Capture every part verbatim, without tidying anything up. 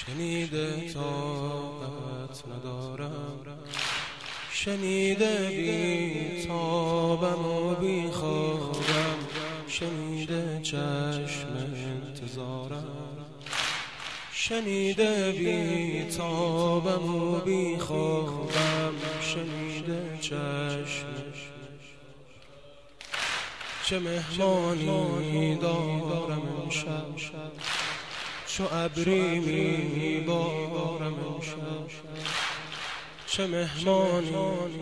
شنیده طاقت ندارم، شنیده بی تابم و بی خوابم، شنیده چشم انتظارم، شنیده بی تابم و بی خوابم، شنیده چشم. چه مهمانی دارم امشب، چو ابری میبارم امشب، چه مهمانی.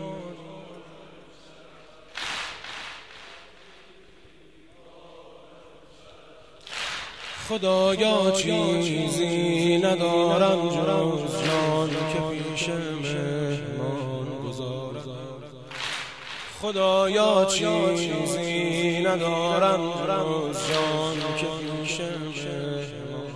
خدایا چیزی ندارم جز جان که پیش مهمان گذارم، خدایا چیزی ندارم جز جان که پیش مهمان.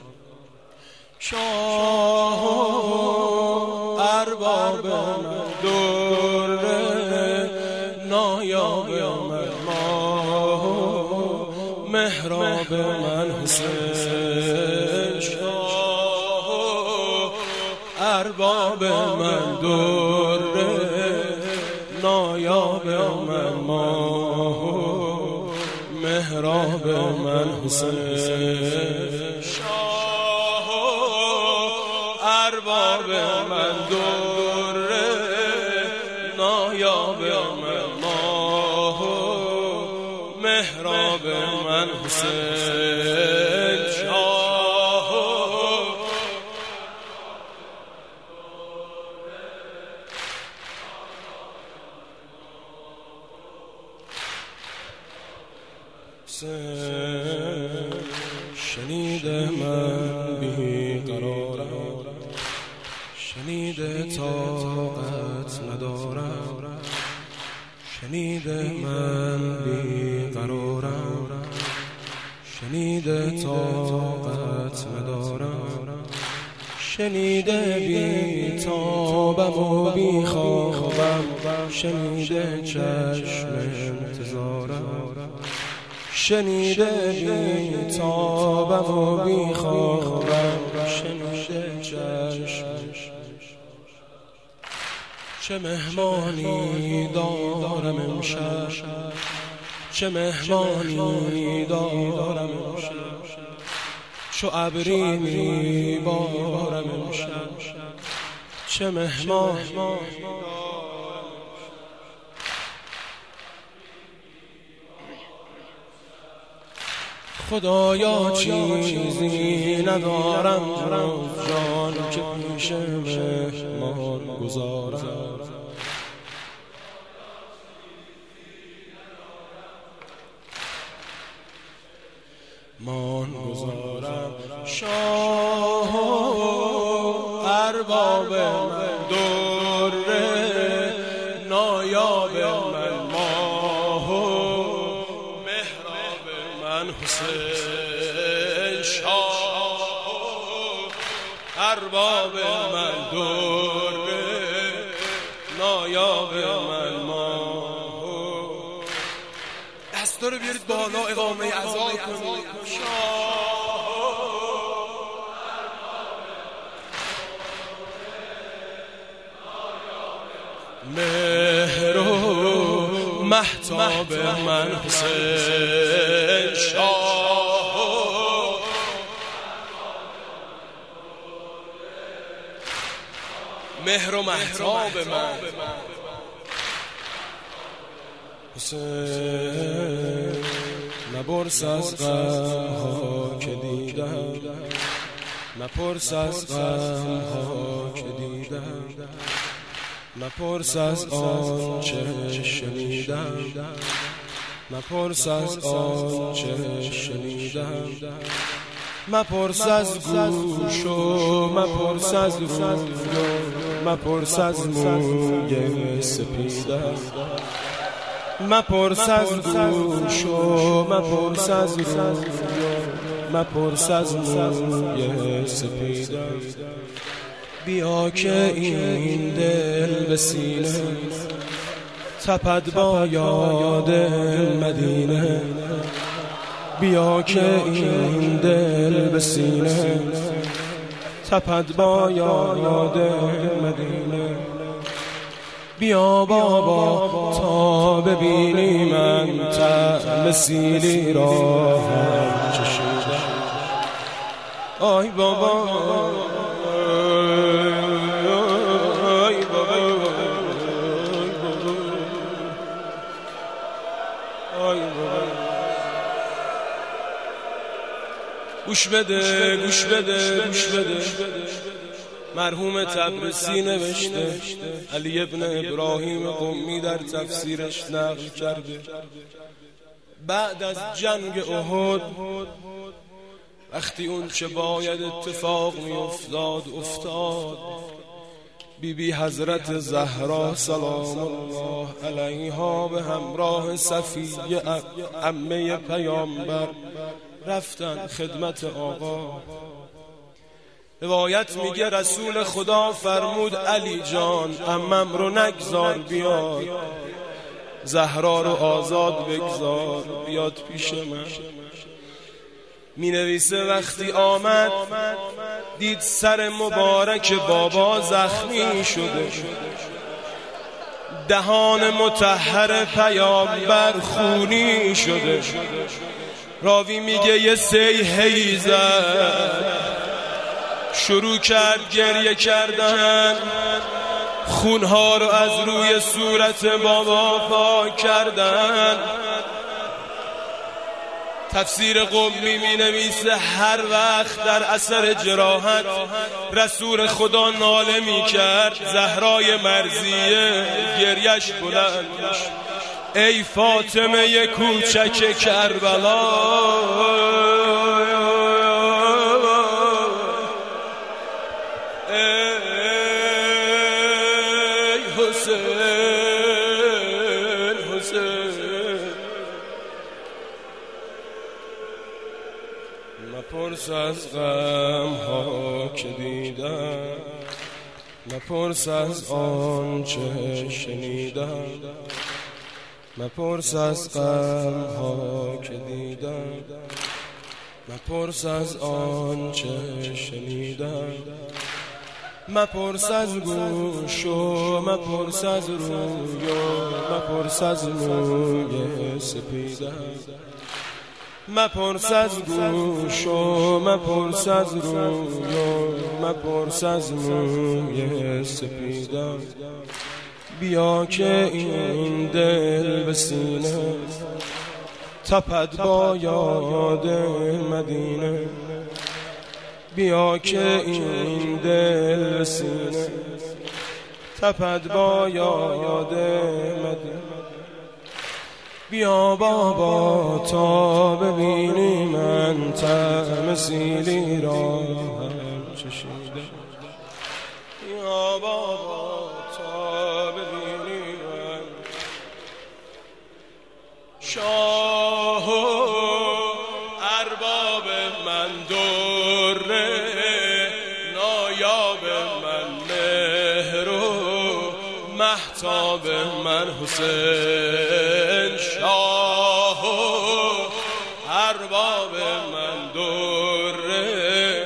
شاه و ارباب من، در نایاب من، ماه و محراب من حسین. شاه و ارباب من، در نایاب من، ماه و محراب من حسین. ارباب من، در نایاب من، ماه و محراب من حسین. شاه حسین. شنیده من بی قرارم، شنیده طاقت ندارم، شنیده من بی قرارم، شنیده طاقت ندارم، شنیده بی تابم و بی خوابم، شنیده چشم انتظارم، شنیده بی تابم و بی خوابم، شنیده چشم. چه مهمانی دارم امشب، چه مهمانی دارم امشب، چو ابری میبارم امشب، چه مهمانی. خدایا چیزی ندارم جز جان که پیش مهمان گذارم، مان گذارم. شاه و ارباب من، در نایاب من، ماه و محراب من حسین. شاه و ارباب من، در نایاب من، ماه و. دستا رو بیارید بالا، اقامه عزا کنید. مهر و مهتاب من حسین. شاه و مهر و مهتاب من حسین. نپرس از غم ها که دیدم، نپرس از غم ها که دیدم، نپرس از آنچه شنیدم، نپرس از آنچه شنیدم، مپرس از گوش و مپرس از روی و مپرس از موی سپیدم، مپرس از گوش و مپرس از روی و مپرس از موی سپیدم. بیا که این دل به سینه تپد با یاد مدینه، بیا که این دل به سینه تپد با یاد مدینه. بیا بابا تا ببینی من طعم سیلی را هم چشیدم. آی بابا آی بابا آی بابا. گوش بده گوش بده گوش بده. مرحوم تبریزی نوشته، علی ابن ابراهیم قمی در تفسیرش نقل کرده، بعد از جنگ احد وقتی اون چه باید اتفاق می افتاد افتاد، بی بی حضرت زهرا سلام الله علیها به همراه صفیه عمه پیامبر رفتن خدمت آقا. روایت میگه رسول خدا فرمود علی جان عمم رو نگذار بیاد، زهرا رو آزاد بگذار بیاد پیش من. می نویسه وقتی آمد دید سر مبارک بابا زخمی شده، دهان مطهر پیامبر خونی شده. راوی میگه یه سیحی زد، شروع کرد گریه کردن، خونها رو از روی صورت بابا پاک کردن. تفسیر قمی می نویسه هر وقت در اثر جراحت رسول خدا ناله می کرد، زهرای مرضیه گریش بلند میشد. ای فاطمه کوچک کربلا، ای حسین حسین. مپرس از غم ها که دیدم، مپرس از آن چه شنیدم، مپرس از غم ها که دیدم، مپرس از آن چه شنیدم. مپرس از گوش و مپرس از روی و مپرس از موی سپیدم. مپرس از گوش و مپرس از روی و مپرس از موی سپیدم. بیا که این دل به سینه تپد با یاد مدینه. بیا که این دل به سینه تپد با یاد مدینه. بیا بابا تا ببینی من طعم سیلی را هم چشیده. بیا بابا تا ببینی من شاه و ارباب من دره، نایاب من مهر و مهتاب من حسین. شاه و ارباب من دره،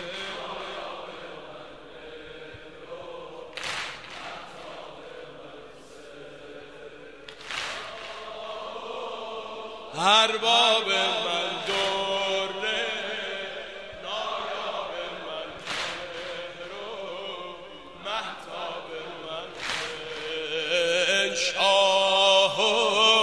ارباب من دره، نایاب من مهر و مهتاب من حسین. شاه و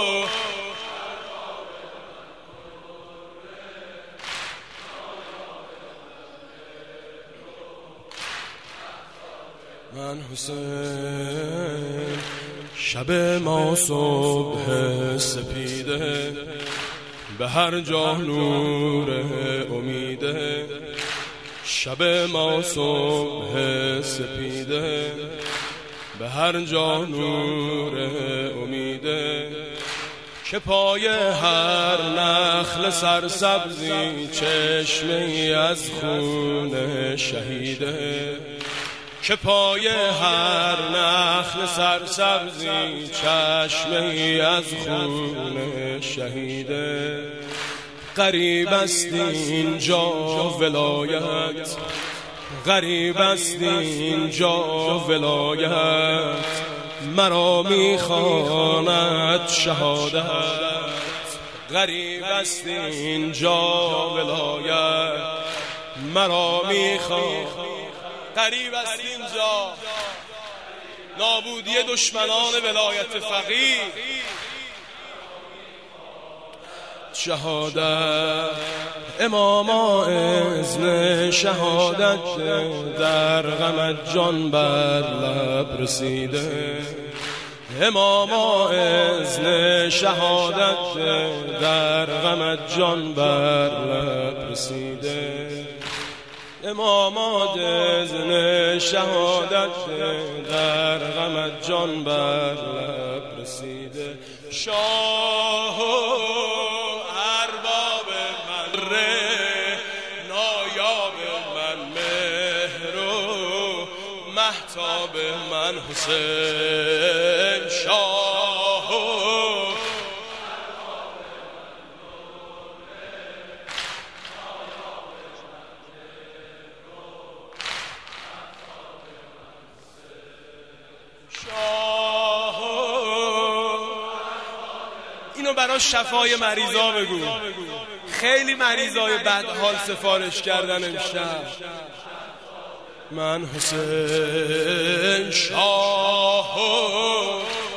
من حسین. شب ما صبح سپیده، به هر جا نور امیده. شب ما صبح سپیده، به هر جا نور امیده. که پای هر نخل سرسبزی چشمه‌ای از خون شهیده. که پای هر نخل سرسبزی چشمه‌ای از خون شهیده. غریب است اینجا ولایت، غریب است اینجا ولایت، مرا میخواند شهادت. غریب است اینجا ولایت، مرا میخواند. غریب است اینجا نابودی دشمنان ولایت فقیه. شهادت اماما اذن شهادت، در غمت جان بر لب رسیده. اماما اذن شهادت، در غمت جان بر لب رسیده. اماما اذن شهادت، در غمت جان بر لب رسیده. شاه ارباب من نایاب من مهر و مهتاب من حسین. شاه اینو برای شفای مریضا بگو. خیلی مریضای بدحال سفارش کردن امشب. من حسین شاه